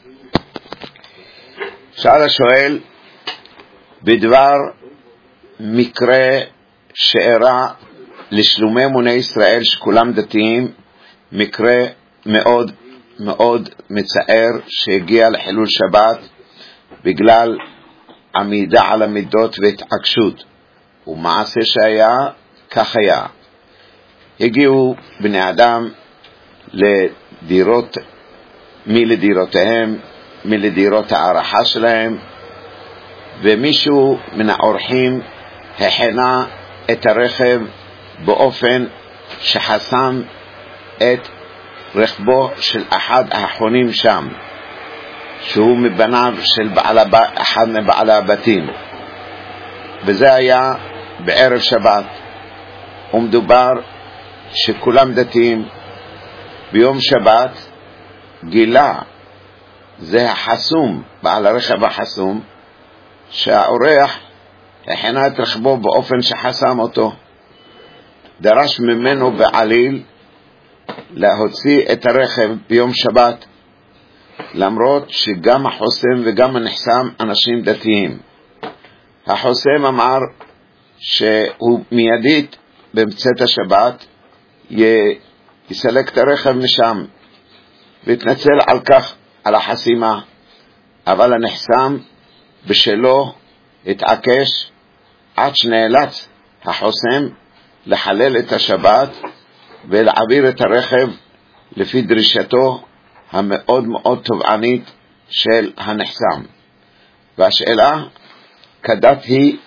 שאל השואל בדבר מקרה שאירע לשלומי אמוני ישראל שכולם דתיים, מקרה מאוד מאוד מצער שהגיע לחילול שבת בגלל עמידה על המידות והתעקשות, ומעשה שהיה כך היה. הגיעו בני אדם לדירות, מי לדירותיהם, מי לדירות הערכה שלהם, ומישהו מן האורחים החנה את הרכב באופן שחסם את רכבו של אחד החונים שם, שהוא מבניו של אחד מבעלי הבתים, וזה היה בערב שבת. ומדובר שכולם דתיים. ביום שבת גילה זה החסום, בעל הרכב החסום, שהאורח החנה את רכבו באופן שחסם אותו. דרש ממנו בעליל להוציא את הרכב ביום שבת, למרות שגם החוסם וגם הנחסם אנשים דתיים. החוסם אמר שהוא מיידית במצאת השבת יסלק את הרכב משם, והתנצל על כך, על החסימה. אבל הנחסם בשלו התעקש עד שנאלץ החוסם לחלל את השבת ולהעביר את הרכב לפי דרישתו המאוד מאוד תובענית של הנחסם. והשאלה כדת היא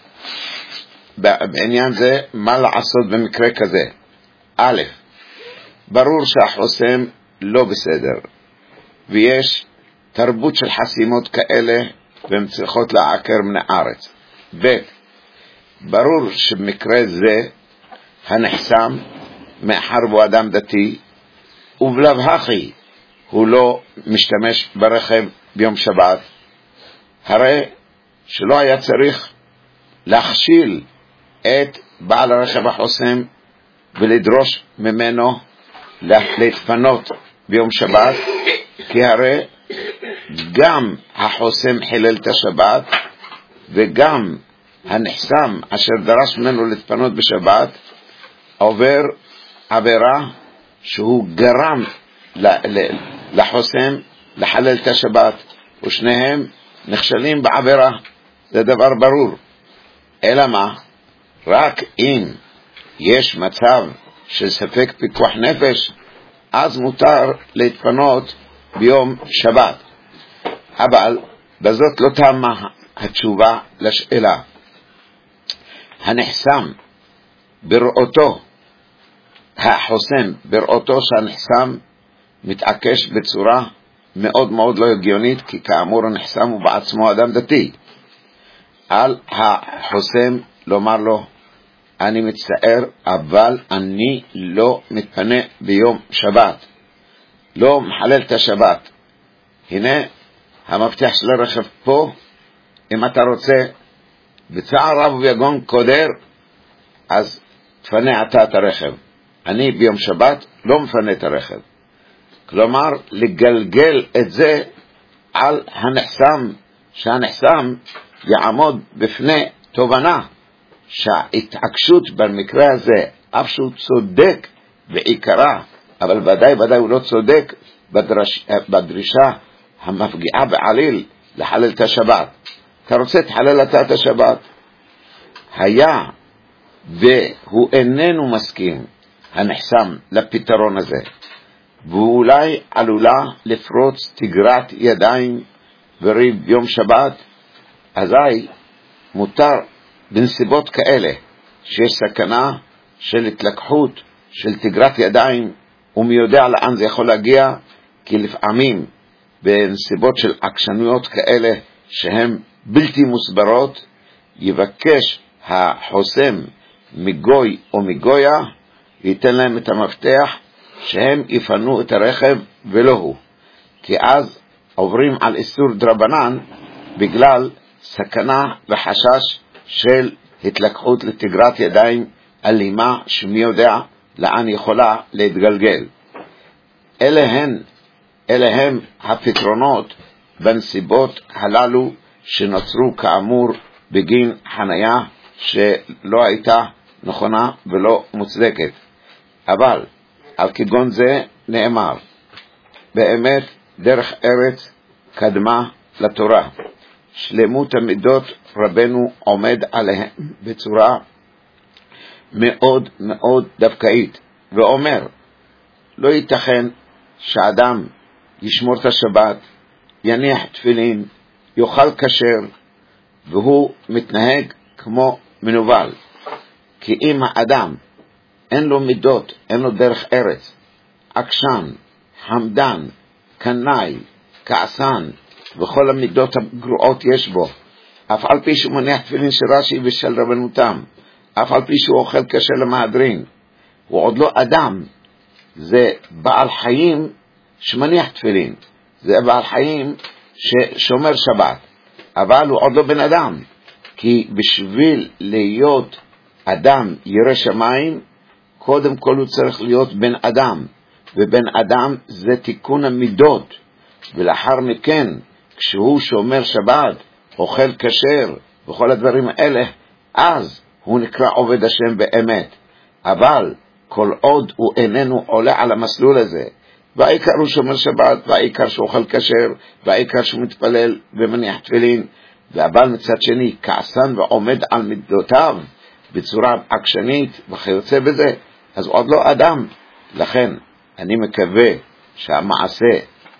בעניין זה, מה לעשות במקרה כזה? א', ברור שהחוסם לא בסדר, ויש תרבות של חסימות כאלה והן צריכות לעקר מן הארץ. ב', ברור שבמקרה זה הנחסם, מאחר הוא אדם דתי, ובלב הכי הוא לא משתמש ברכב ביום שבת, הרי שלא היה צריך להכשיל את בעל הרכב החוסם ולדרוש ממנו להתפנות ביום שבת, כי הרי גם החוסם חילל את השבת וגם הנחסם אשר דרש ממנו להתפנות בשבת עובר עבירה שהוא גרם לחוסם לחלל את השבת, ושניהם נכשלים בעבירה. זה דבר ברור. אלא מה? רק אם יש מצב של ספק פיקוח נפש, אז מותר להתפנות ביום שבת. אבל בזאת לא תמה התשובה לשאלה. הנחסם בראותו, החוסם בראותו שהנחסם מתעקש בצורה מאוד מאוד לא הגיונית, כי כאמור הנחסם הוא בעצמו אדם דתי, על החוסם לומר לו, אני מצטער, אבל אני לא מתפנה ביום שבת, לא מחלל את השבת. הנה המפתח של הרכב פה, אם אתה רוצה בצער רב וביגון קודר, אז תפנה אתה את הרכב. אני ביום שבת לא מפנה את הרכב. כלומר, לגלגל את זה על הנחסם, שהנחסם יעמוד בפני תובנה שההתעקשות במקרה הזה, אף שהוא צודק בעיקרה, אבל ודאי הוא לא צודק בדרישה המפגיעה בעליל לחלל את השבת. אתה רוצה תחלל את השבת. היה והוא איננו מסכים הנחסם לפתרון הזה, ואולי עלולה לפרוץ תגרת ידיים וריב יום שבת, אזי מותר בנסיבות כאלה שיש סכנה של התלקחות, של תגרת ידיים, ומי יודע לאן זה יכול להגיע, כי לפעמים בנסיבות של עקשנויות כאלה שהן בלתי מוסברות, יבקש החוסם מגוי או מגויה, ייתן להם את המפתח שהם יפנו את הרכב ולא הוא, כי אז עוברים על איסור דרבנן בגלל סכנה וחשש של התלקחות לתגרת ידיים אלימה שמי יודע לאן יכולה להתגלגל. אלה הם הפתרונות בנסיבות הללו שנוצרו כאמור בגין חניה שלא הייתה נכונה ולא מוצדקת. אבל על כגון זה נאמר, באמת דרך ארץ קדמה לתורה, שלמות המידות רבנו עומד עליהם בצורה מאוד מאוד דווקאית, ואומר, לא ייתכן שאדם ישמור את השבת, יניח תפילין, יאכל כשר, והוא מתנהג כמו מנוול. כי אם האדם אין לו מידות, אין לו דרך ארץ, עקשן, חמדן, קנאי, כעסן, וכל המידות הגרועות יש בו, אף על פי שהוא מניח תפילין של רש"י ושל רבנותם, אף על פי שהוא אוכל כשר למהדרין, הוא עוד לא אדם, זה בעל חיים שמניח תפילין, זה בעל חיים ששומר שבת, אבל הוא עוד לא בן אדם, כי בשביל להיות אדם ירא שמיים, קודם כל הוא צריך להיות בן אדם, ובן אדם זה תיקון המידות, ולאחר מכן כשהוא שומר שבת, אוכל כשר וכל הדברים האלה, אז הוא נקרא עובד השם באמת. אבל כל עוד הוא איננו עולה על המסלול הזה, והעיקר הוא שומר שבת, והעיקר שהוא אוכל כשר, והעיקר שהוא מתפלל ומניח תפילין, אבל מצד שני כעסן ועומד על מידותיו בצורה עקשנית וכיוצא בזה, אז הוא עוד לא אדם. לכן אני מקווה שהמעשה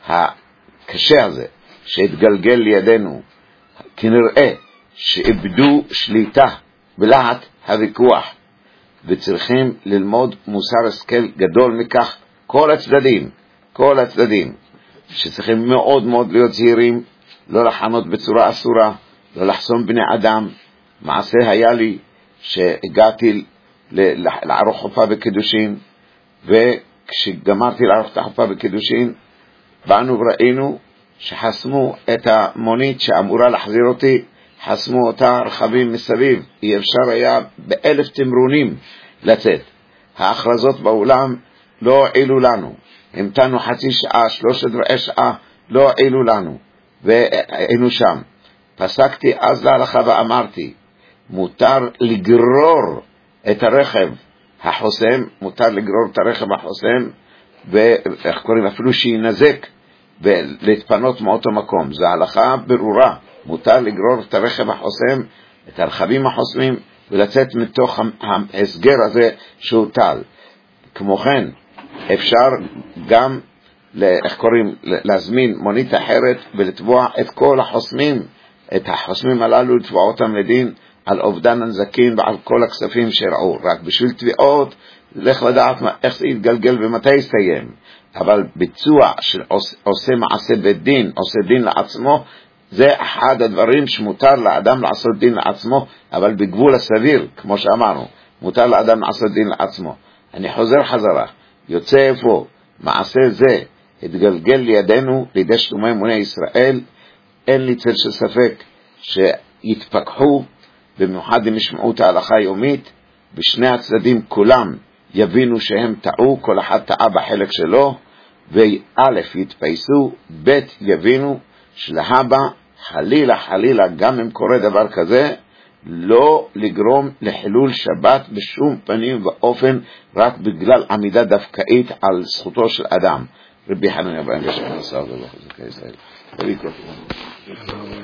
הקשה הזה שהתגלגל לידינו, כנראה שאיבדו שליטה בלהט הוויכוח, וצריכים ללמוד מוסר השכל גדול מכך כל הצדדים, שצריכים מאוד מאוד להיות זהירים, לא לחנות בצורה אסורה, לא לחסום בני אדם. מעשה היה לי שהגעתי לערוך חופה בקידושין, וכשגמרתי לערוך את החופה בקידושין, באנו וראינו שחסמו את המונית שאמורה להחזיר אותי, חסמו אותה רכבים מסביב, אי אפשר היה ב1,000 תמרונים לצאת. ההכרזות באולם לא עילו לנו, המתנו חצי שעה, 13 שעה, לא עילו לנו, והיינו שם. פסקתי אז להלכה ואמרתי, מותר לגרור את הרכב החוסם, מותר לגרור את הרכב החוסם, ואיך קוראים, אפילו שינזק, ולהתפנות מאותו מקום. זו הלכה ברורה, מותר לגרור את הרכב החוסם, את הרכבים החוסמים, ולצאת מתוך ההסגר הזה שהוטל. כמו כן, אפשר גם להזמין מונית אחרת ולתבוע את כל החוסמים, את החוסמים הללו, לתבוע אותם לדין על אובדן הנזקים ועל כל הכספים שראו. רק בשביל תביעות, לך לדעת איך זה יתגלגל ומתי יסתיים. אבל ביצוע של עושה מעשה בדין, עושה דין לעצמו, זה אחד הדברים שמותר לאדם לעשות דין לעצמו, אבל בגבול הסביר, כמו שאמרנו, מותר לאדם לעשות דין לעצמו. אני חוזר חזרה, יוצא איפה מעשה זה התגלגל לידינו, לידי שלומי אמוני ישראל, אין לי צל של ספק שיתפקחו, במיוחד אם ישמעו את ההלכה היומית, בשני הצדדים כולם יבינו שהם טעו, כל אחד טעה בחלק שלו, וא' יתפייסו, ב' יבינו שלהבא חלילה גם אם קורה דבר כזה, לא לגרום לחילול שבת בשום פנים ואופן, רק בגלל עמידה דווקאית על זכותו של אדם. רבי חנניה בן גשם,